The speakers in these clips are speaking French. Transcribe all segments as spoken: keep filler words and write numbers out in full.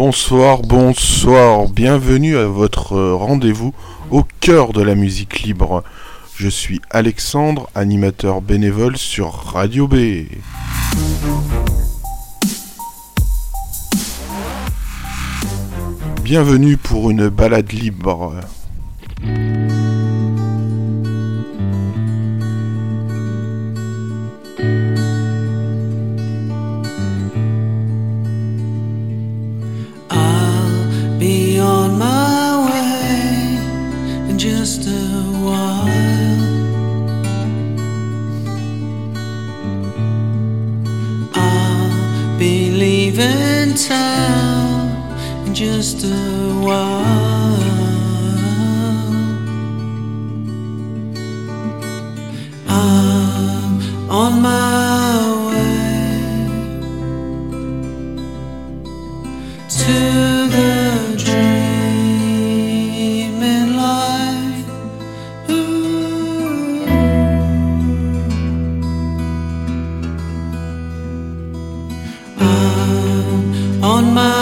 Bonsoir, bonsoir, bienvenue à votre rendez-vous au cœur de la musique libre. Je suis Alexandre, animateur bénévole sur Radio B. Bienvenue pour une balade libre. Just a while, I'm on my way to the dream in life. Ooh. I'm on my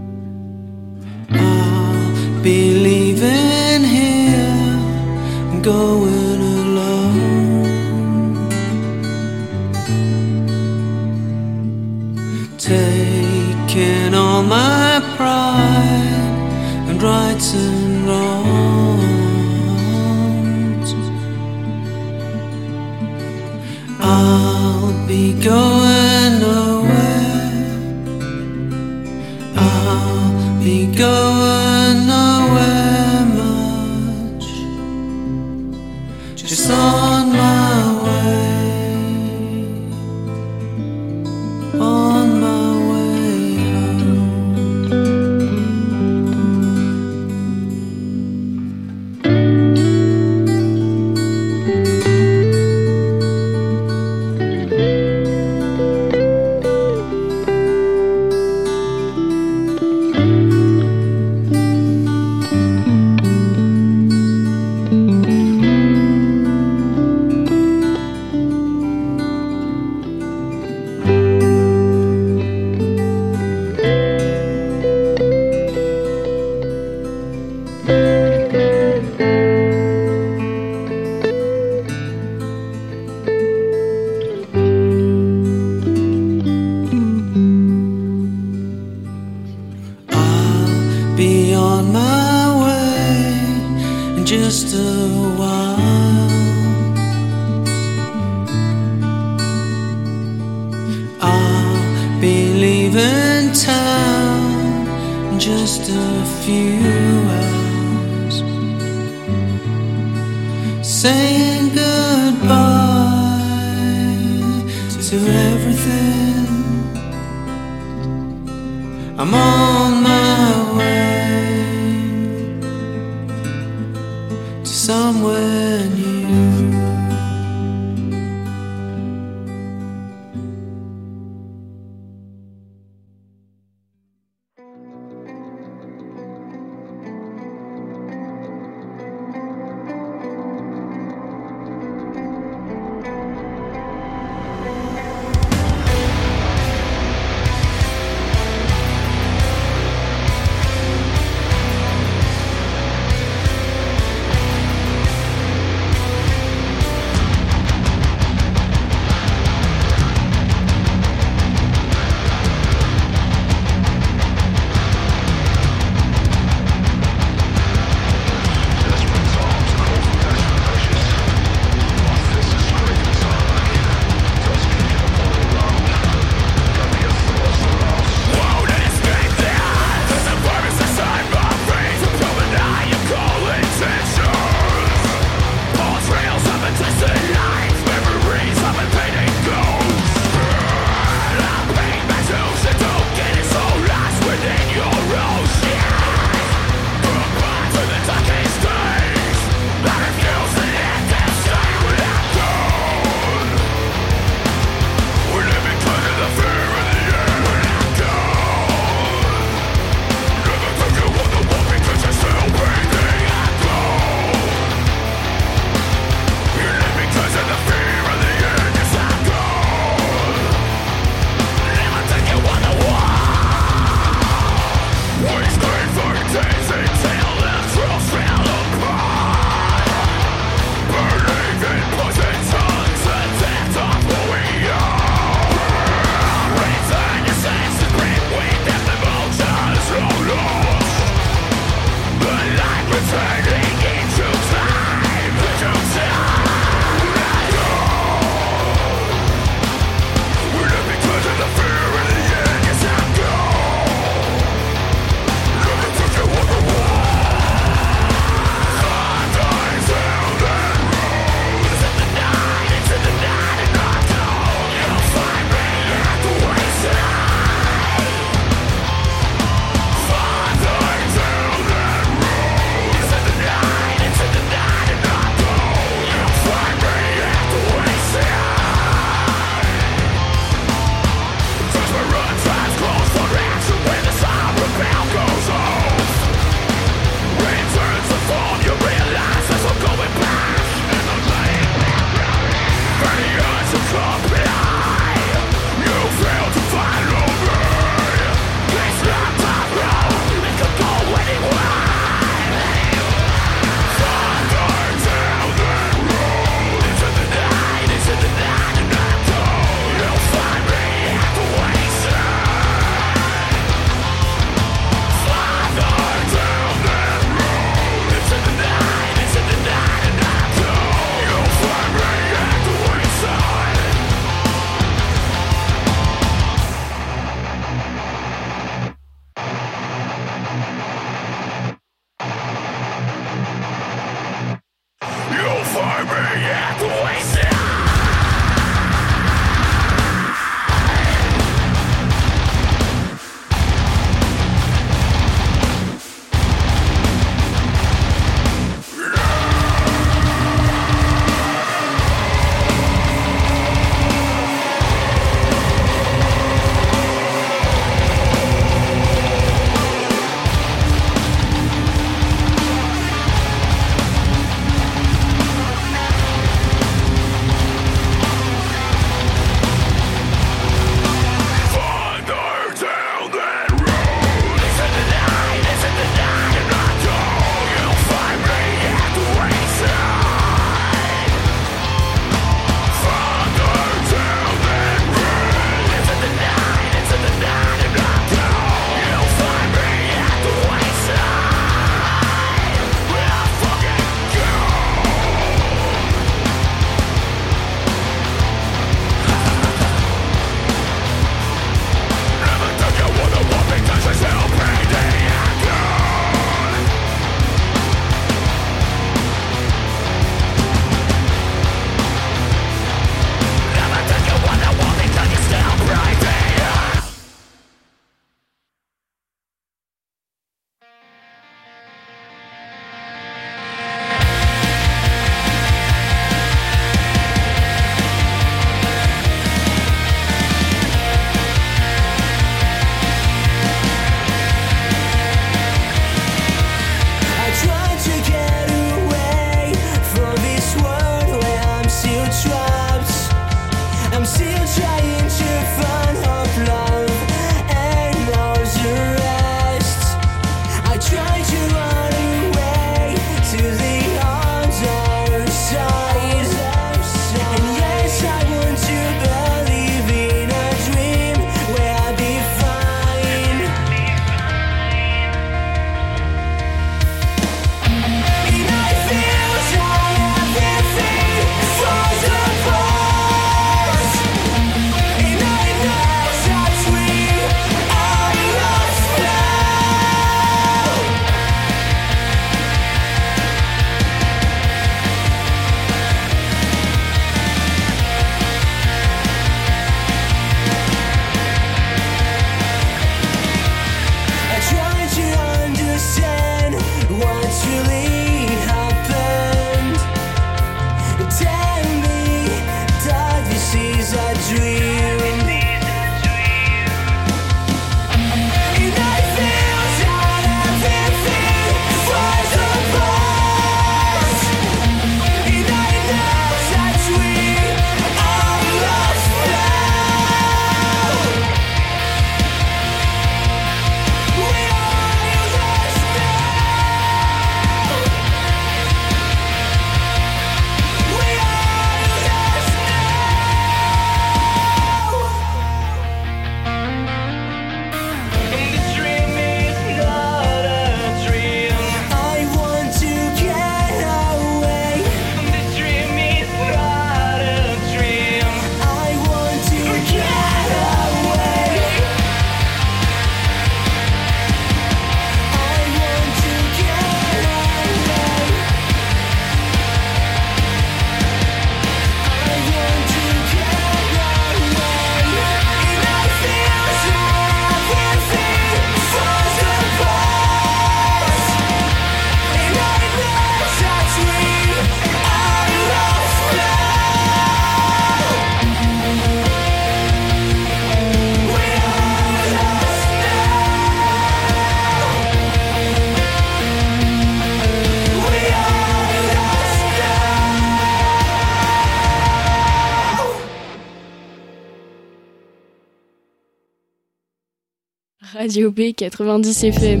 Radio B quatre-vingt-dix F M.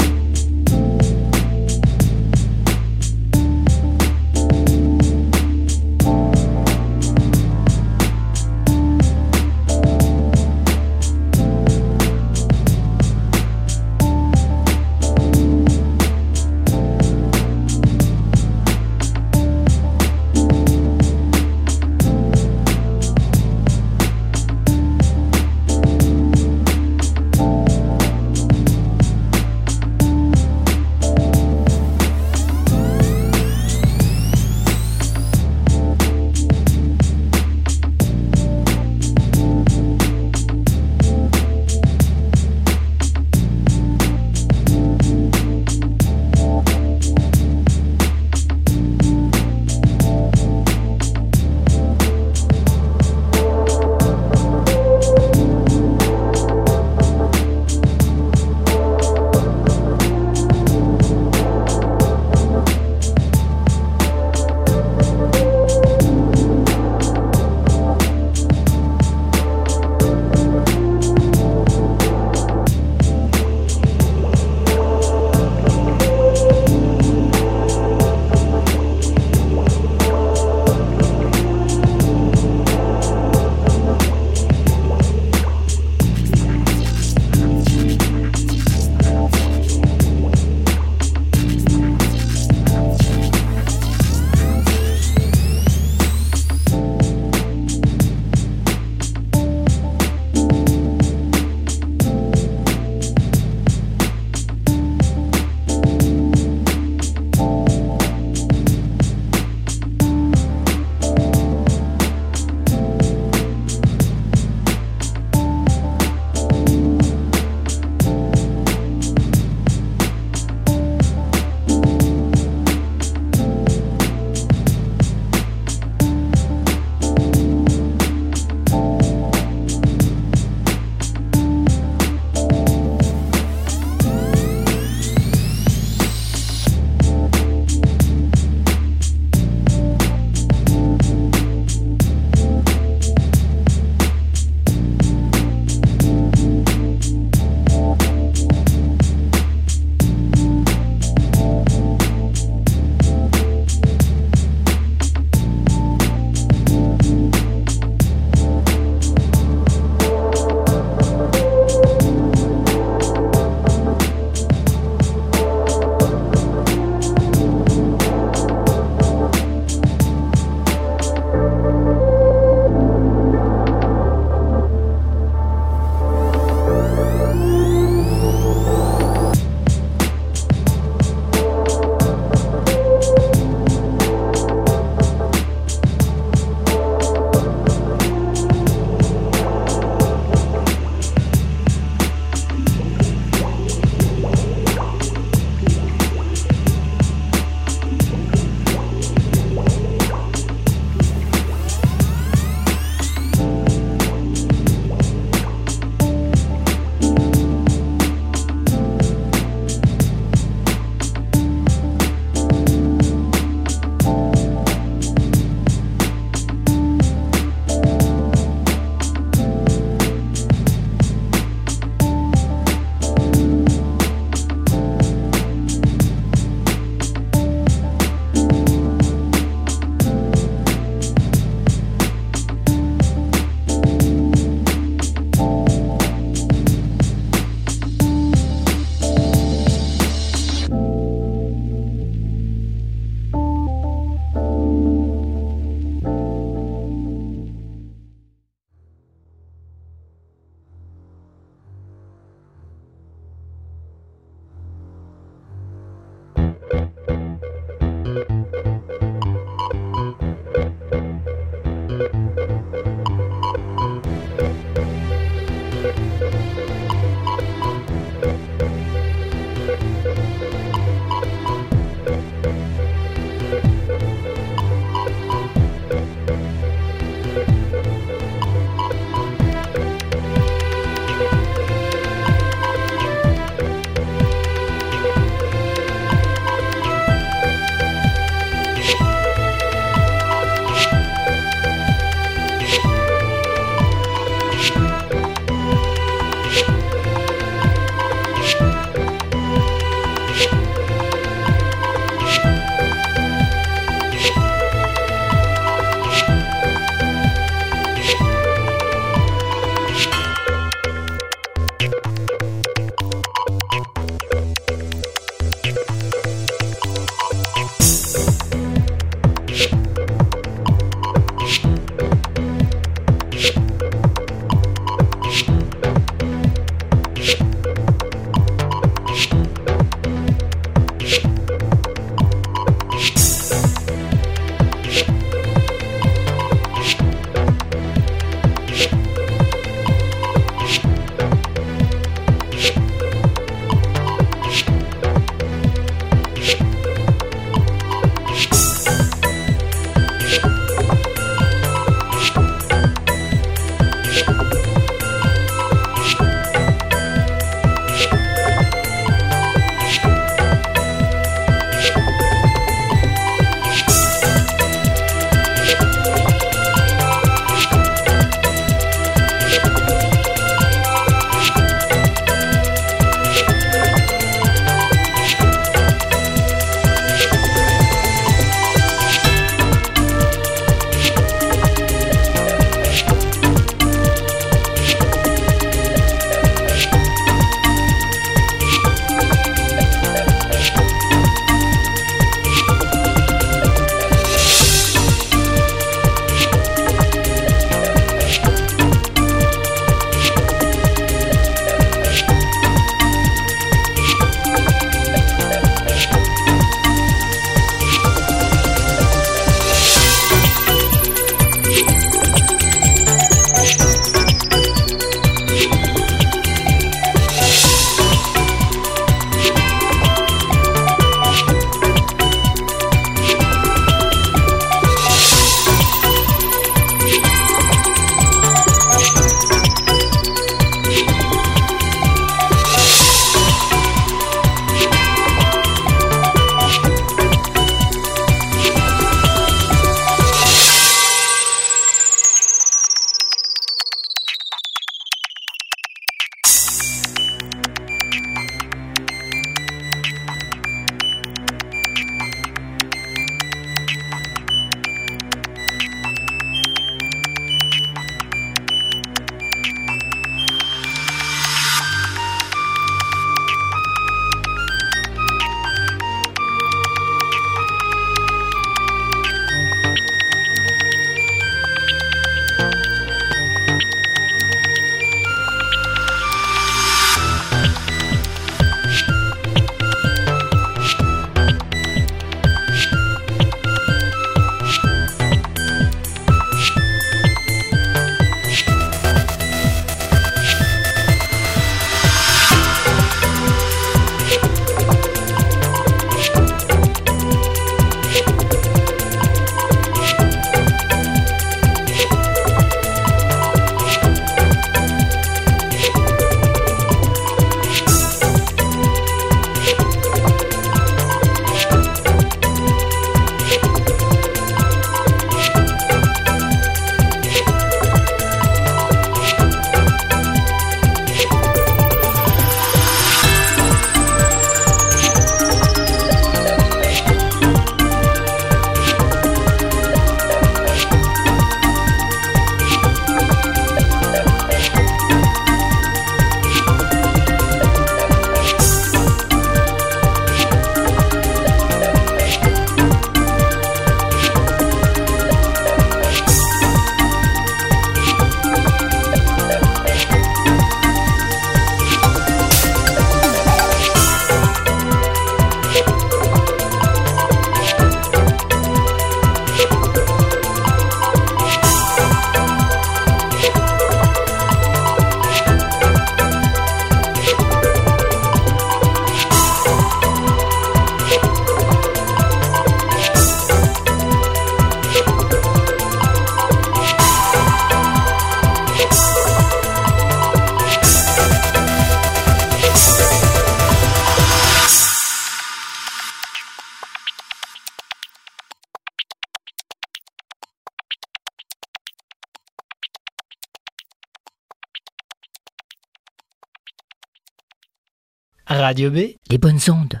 Radio B, les bonnes ondes.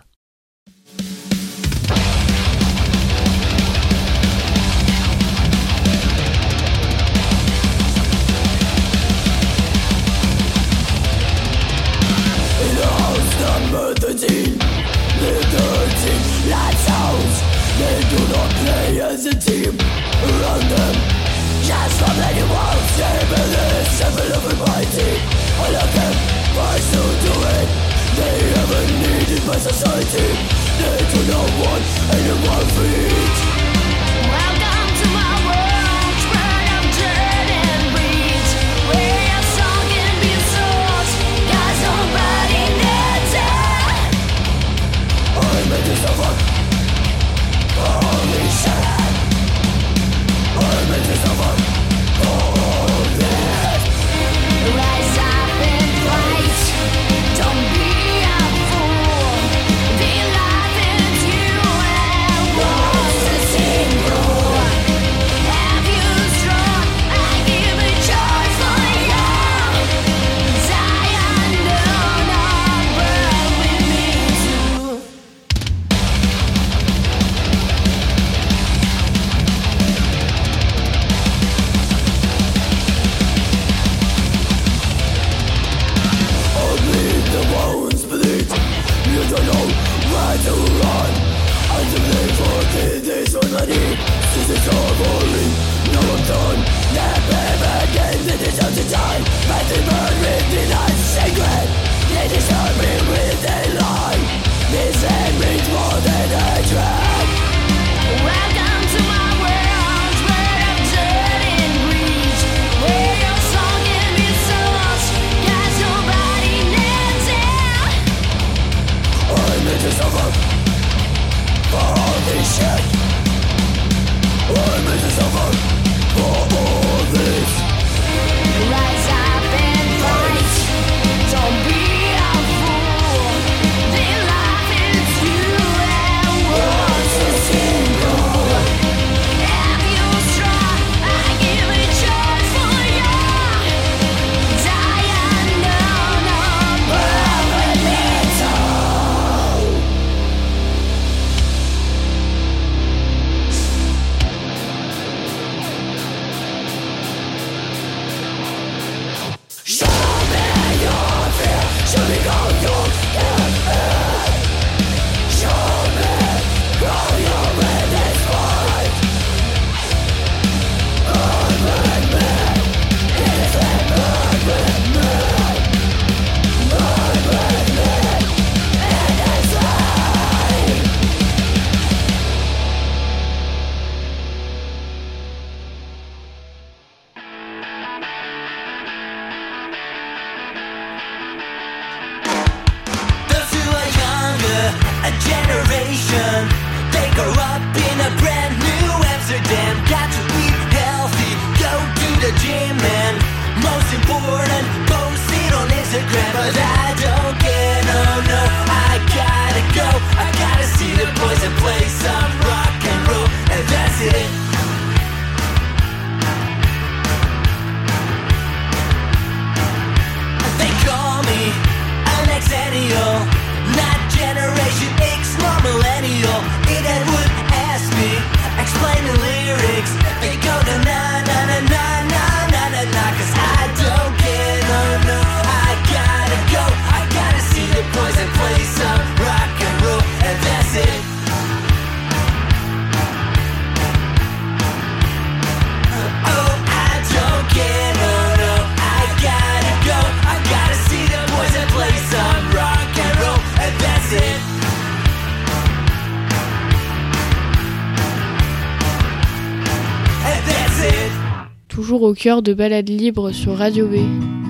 Toujours au cœur de balades libres sur Radio B.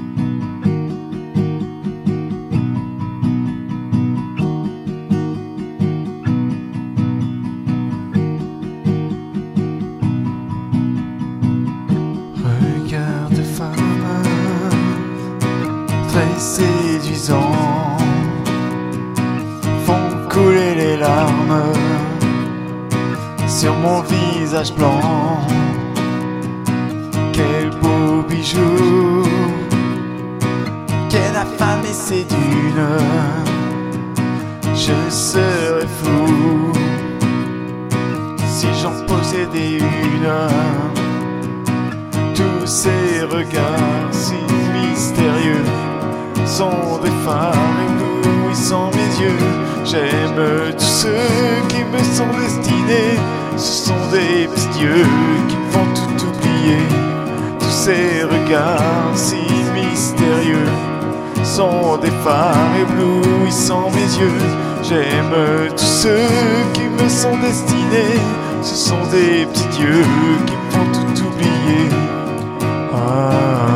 Regarde femme, très séduisant, font couler les larmes sur mon visage blanc. Quel beau bijou, quelle affamée c'est d'une je serais fou si j'en possédais une. Tous ces regards si mystérieux sont des phares éblouissant mes yeux. J'aime tous ceux qui me sont destinés. Ce sont des petits dieux qui me font tout oublier. Tous ces regards si mystérieux sont des phares éblouissant mes yeux. J'aime tous ceux qui me sont destinés. Ce sont des petits dieux qui me font tout oublier. Ah.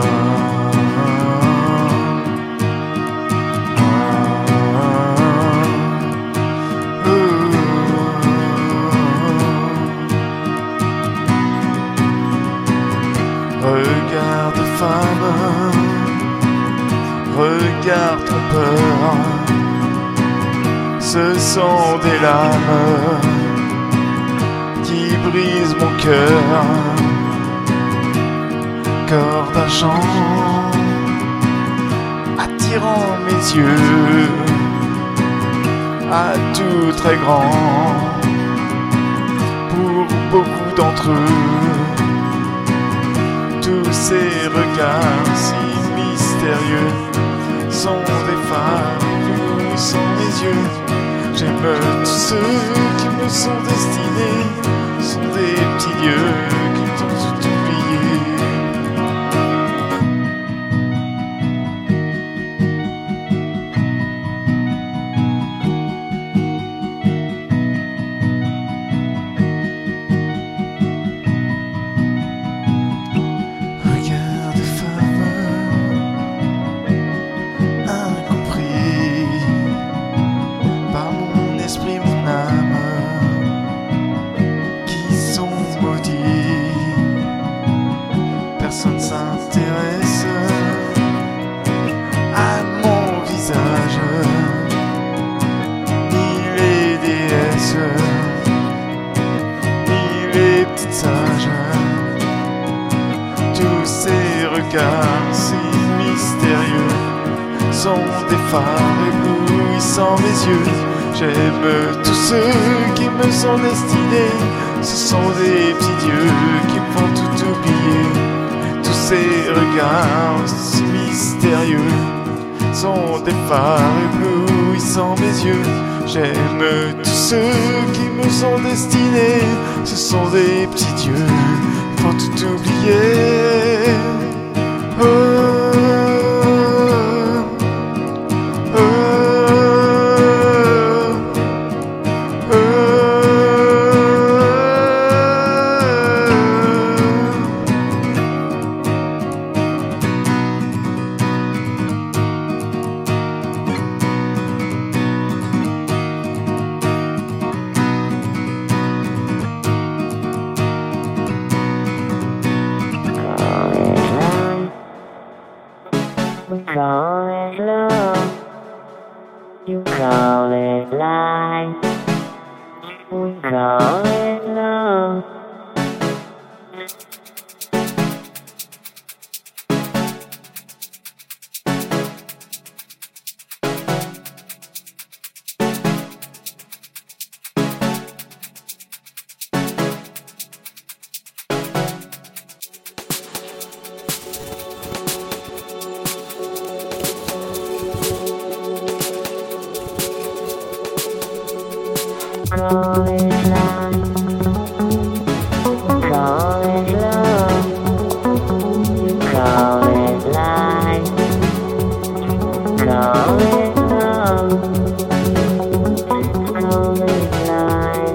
Regarde femme, regarde ton peur. Ce sont des lames qui brisent mon cœur. Corps d'argent attirant mes yeux à tout très grand. Pour beaucoup d'entre eux, tous ces regards si mystérieux sont des phares éblouissant mes yeux. J'aime tous ceux qui me sont destinés. Sont des petits dieux qui t'ont tout oublié. Personne s'intéresse à mon visage, ni les déesses, ni les petites sages. Tous ces regards si mystérieux sont des phares éblouissant mes yeux. J'aime tous ceux qui me sont destinés. Ce sont des petits dieux qui me font tout oublier. Tous ces regards si mystérieux sont des phares éblouissant mes yeux. J'aime tous ceux qui me sont destinés. Ce sont des petits dieux qui font tout oublier. Oh, oh, oh, oh. Call it love, you call it life, we call it love. Call it life, call it love, you call it life, call it love, call it life.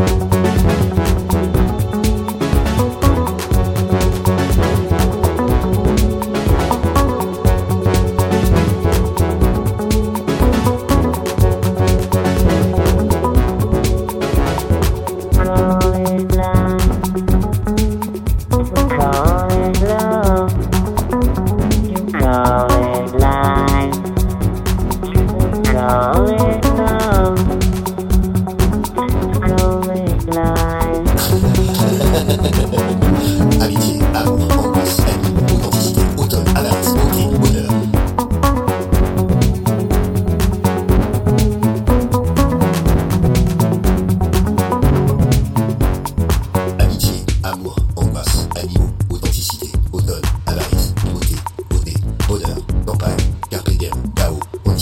Amitié, harmonie, ambiance, haine, authenticité, automne, avertissement, cri, bonheur.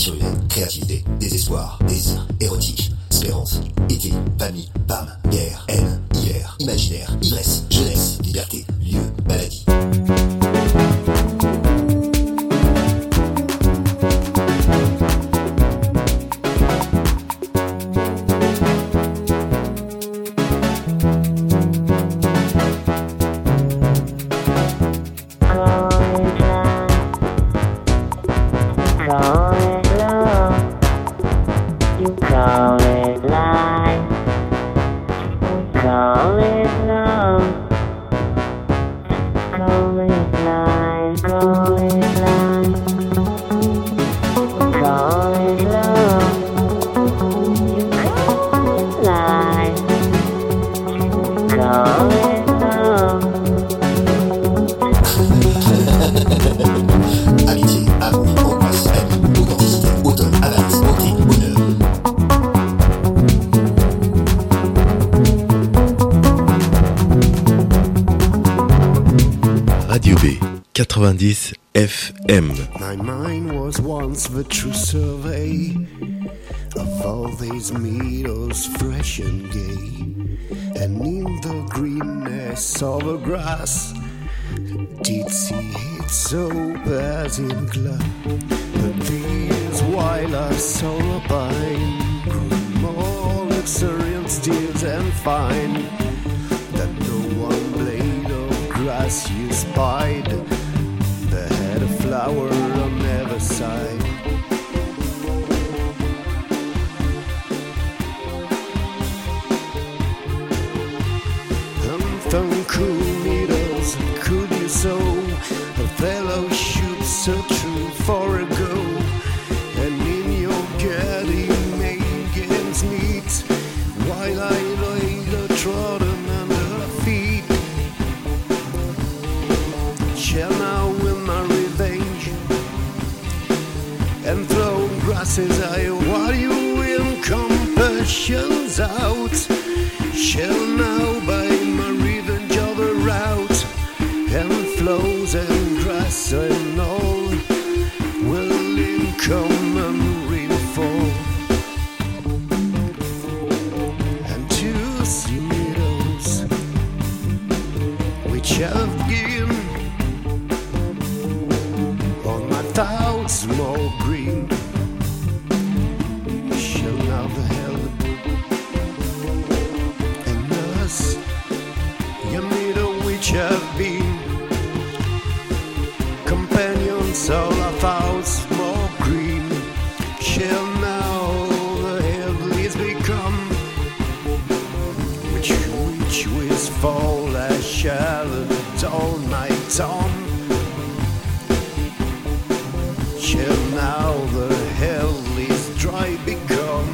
surhumaine, créativité, désespoir, désir, érotique, espérance, été, famille, femme, guerre, haine, hier, imaginaire, ivresse, jeunesse, liberté, lieu, maladie. Amitié, amour, angoisse, haine, authenticité, automne, avarice, beauté, bonheur. Radio B quatre-vingt-dix F M. My mind was once the true survey of all these meadows fresh and gay, and in the greenness of the grass did see it so bad in glad. But these while I saw a pine grew more luxuriant still and fine, that no one blade of grass you spied that had a flower on every side. And from cool needles could you sow a fellowship so true for a go, and in your getting made games meet while I lay the trodden under her feet. Shall now win my revenge and throw grasses I while you win compassions out. Shall now buy my revenge of a route, and flows and grass and all will in common rainfall. And to see meadows which have given on my thoughts more green, shall now the hell and us, your meadow which have been companions of our thoughts more green, shall now the heavens become, which which with fall as shall adorn my dawn. Shall now the hell is dry become,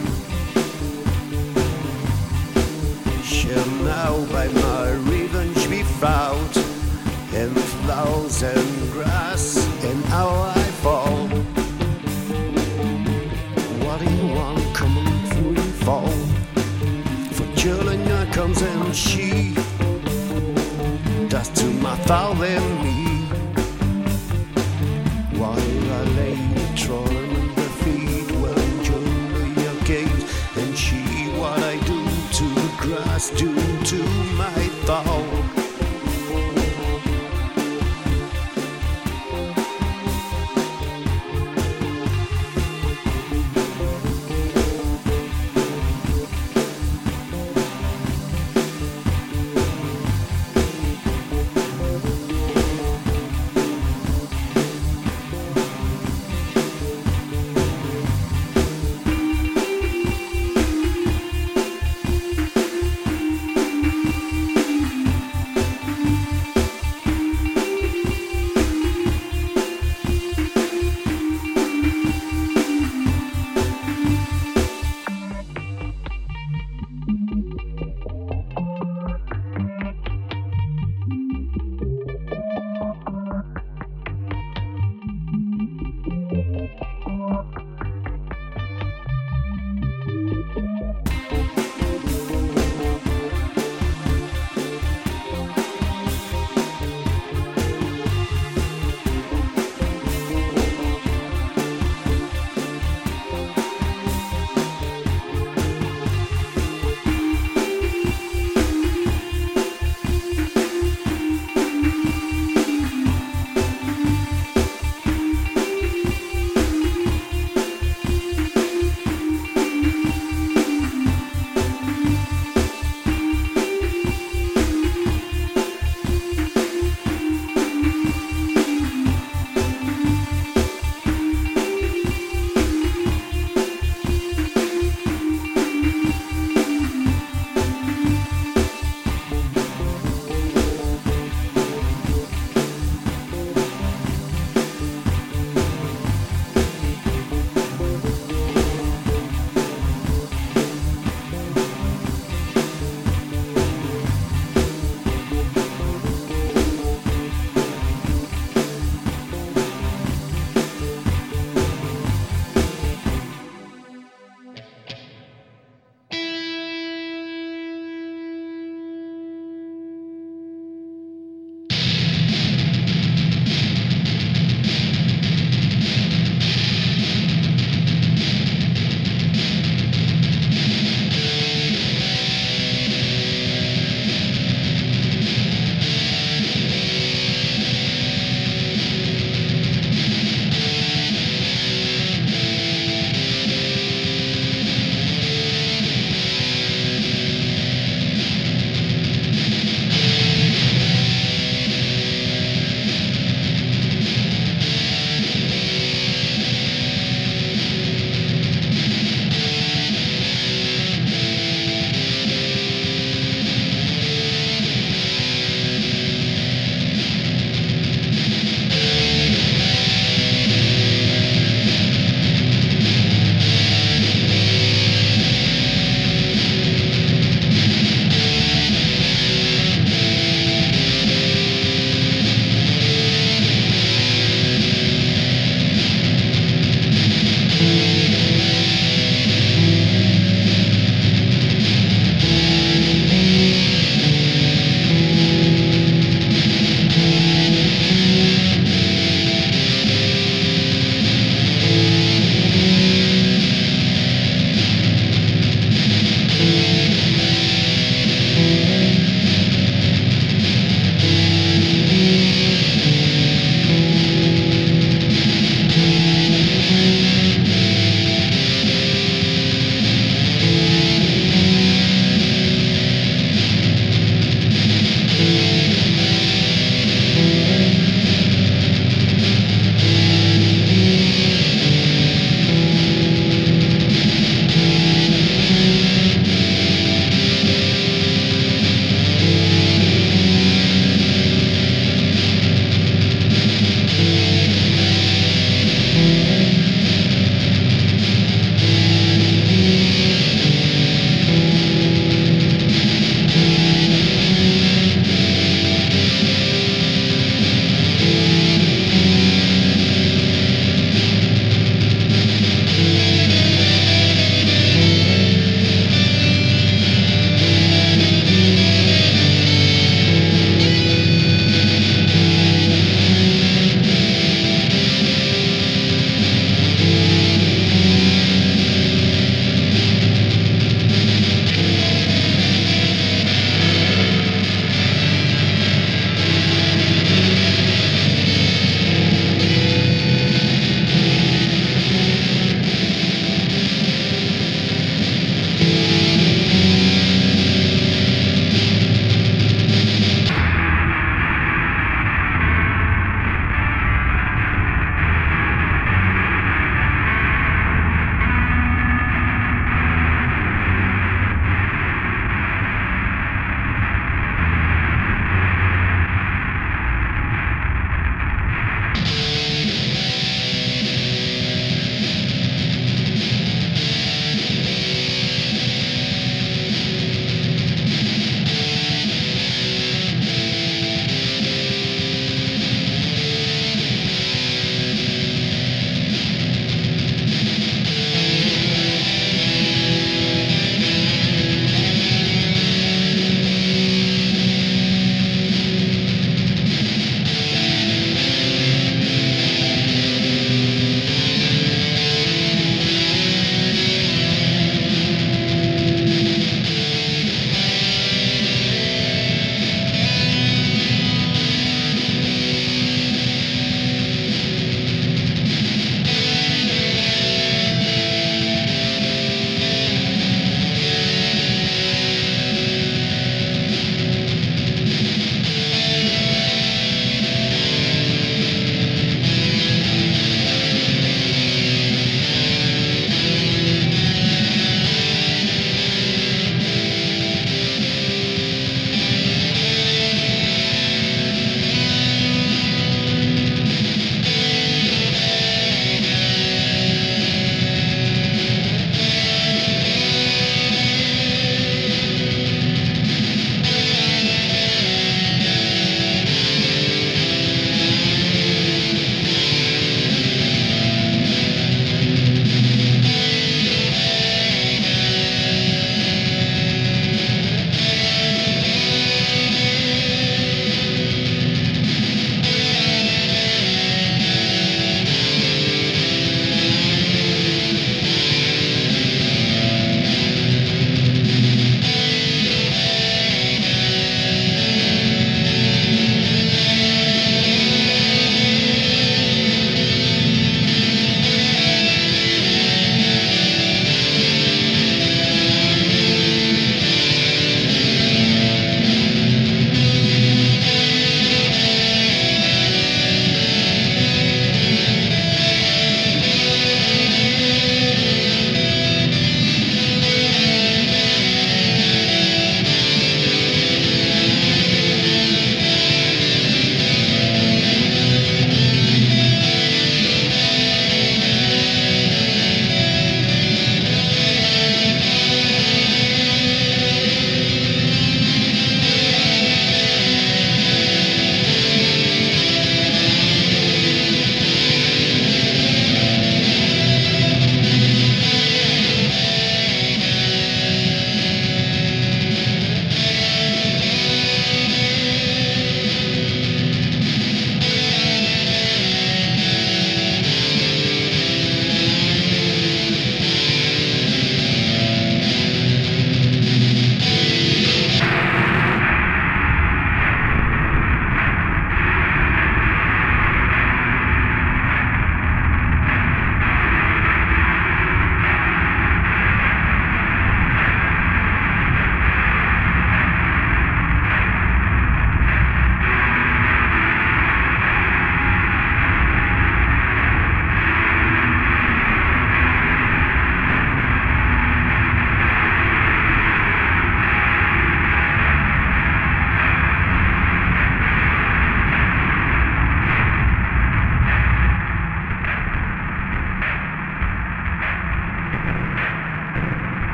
shall now by my revenge be found, and flowers and grass and how I fall. What in one common free fall, for Jelena comes and she does to my foul and me. While I lay trodden the feet, well enjoy your gate, and she what I do to the grass, do to my thought.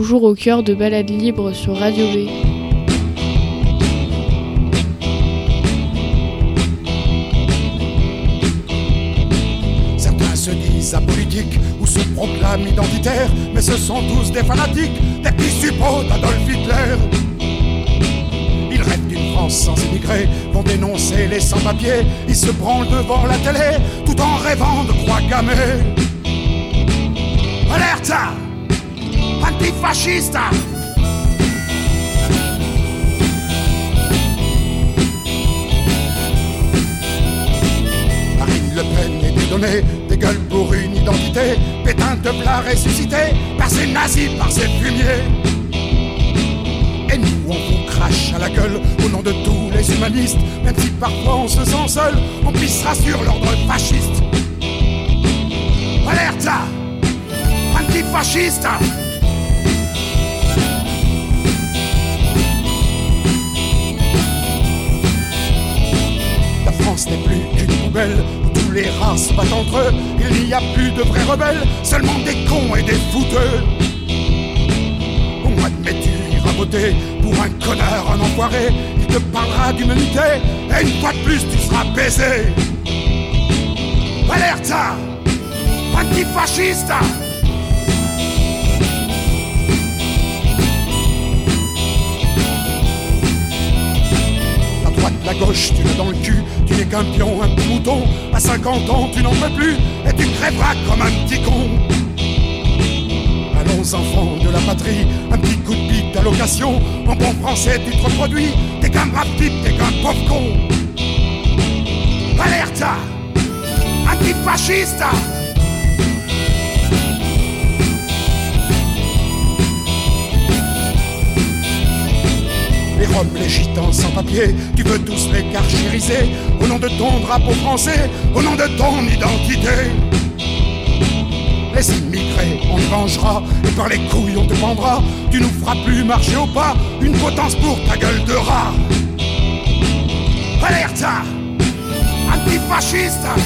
toujours au cœur de Balades libres sur Radio B. Certains se disent apolitiques ou se proclament identitaires, mais ce sont tous des fanatiques, des petits suppôts d'Adolf Hitler. Ils rêvent d'une France sans immigrés, vont dénoncer les sans-papiers, ils se branlent devant la télé, tout en rêvant de croix gammées. Alerta! Antifascista! Marine Le Pen est dédonnée, des gueules pour une identité, Pétain de plat ressuscité, par ces nazis, par ces fumiers. Et nous, on vous crache à la gueule au nom de tous les humanistes, même si parfois on se sent seul, on pissera sur l'ordre fasciste. Alerta! Antifascista! La France n'est plus qu'une poubelle où tous les rats se battent entre eux. Il n'y a plus de vrais rebelles, seulement des cons et des fouteux. Au mois de mai, tu iras voter pour un connard, un enfoiré. Il te parlera d'humanité et une fois de plus tu seras baisé. Alerta! Antifascista! La gauche, tu l'as dans le cul, tu n'es qu'un pion, un petit mouton. À cinquante ans, tu n'en peux plus et tu crèveras comme un petit con. Allons enfants de la patrie, un petit coup de bite d'allocation. En bon français, tu te reproduis, t'es qu'un brave type, t'es qu'un pauvre con. Alerta! Antifascista! Les Roms, les Gitans sans papier, tu veux tous les carchériser au nom de ton drapeau français, au nom de ton identité. Les immigrés, on te vengera, et par les couilles on te pendra. Tu nous feras plus marcher au pas, une potence pour ta gueule de rat. Alerta! Antifascista!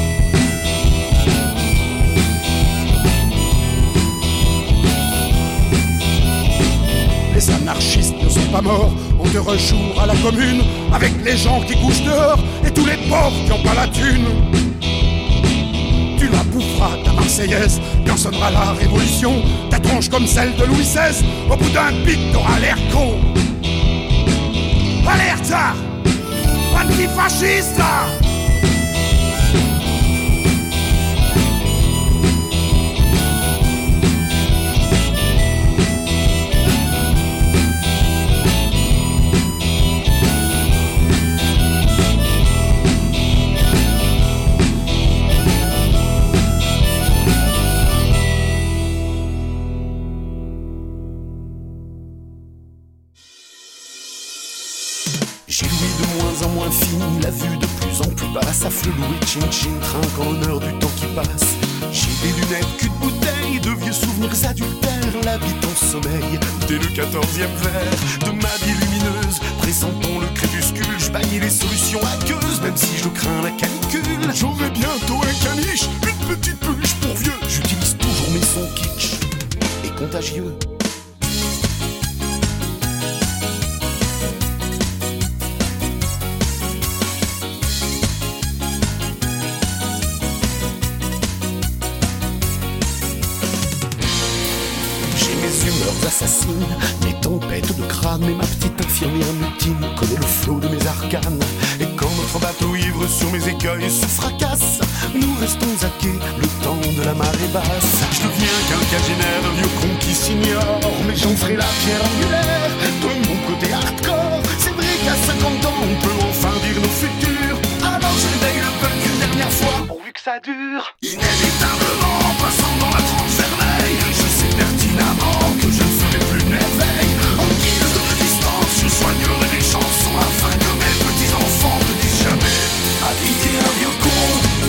Les anarchistes ne sont pas morts, on te rejoue à la commune avec les gens qui couchent dehors et tous les pauvres qui n'ont pas la thune. Tu la boufferas ta Marseillaise quand sonnera la révolution, ta tronche comme celle de Louis seize, au bout d'un pic t'auras l'air con. Alerta! Antifascista! J'ai loué de moins en moins fini, la vue de plus en plus basse, affle loué, chin chin, trinque en l'honneur du temps qui passe. J'ai des lunettes, cul de bouteille, de vieux souvenirs adultères, la vie ton sommeil, dès le quatorzième vers de ma vie lumineuse, pressentons le crépuscule, je bannis les solutions aqueuses, même si je crains la canicule. J'aurai bientôt un caniche, une petite peluche pour vieux, j'utilise toujours mes sons kitsch et contagieux. Assassine, mes tempêtes de crâne et ma petite infirmière mutine connaît le flot de mes arcanes. Et quand notre bateau ivre sur mes écueils se fracasse, nous restons à quai le temps de la marée basse. Je deviens quinquagénaire, un vieux con qui s'ignore, mais j'en ferai la pierre angulaire de mon côté hardcore. C'est vrai qu'à cinquante ans on peut enfin dire nos futurs. Alors je réveille le punk une dernière fois, pourvu que ça dure. Inévitablement en passant dans la trente vermeille, je sais pertinemment que je ne ferai plus de merveille. En guise de résistance, je soignerai les chansons afin que mes petits-enfants ne disent jamais habiter un vieux con.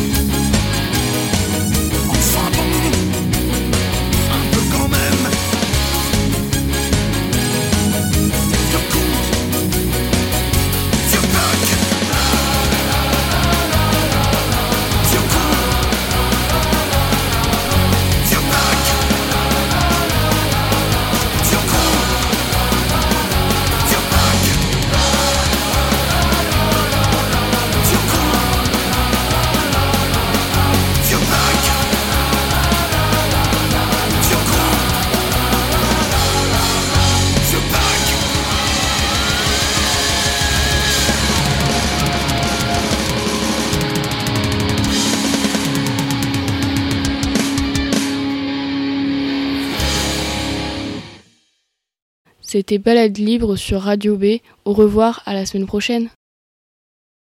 Enfin bon, un peu quand même. Vieux con, vieux punk, vieux con. C'était Balade Libre sur Radio B. Au revoir, à la semaine prochaine.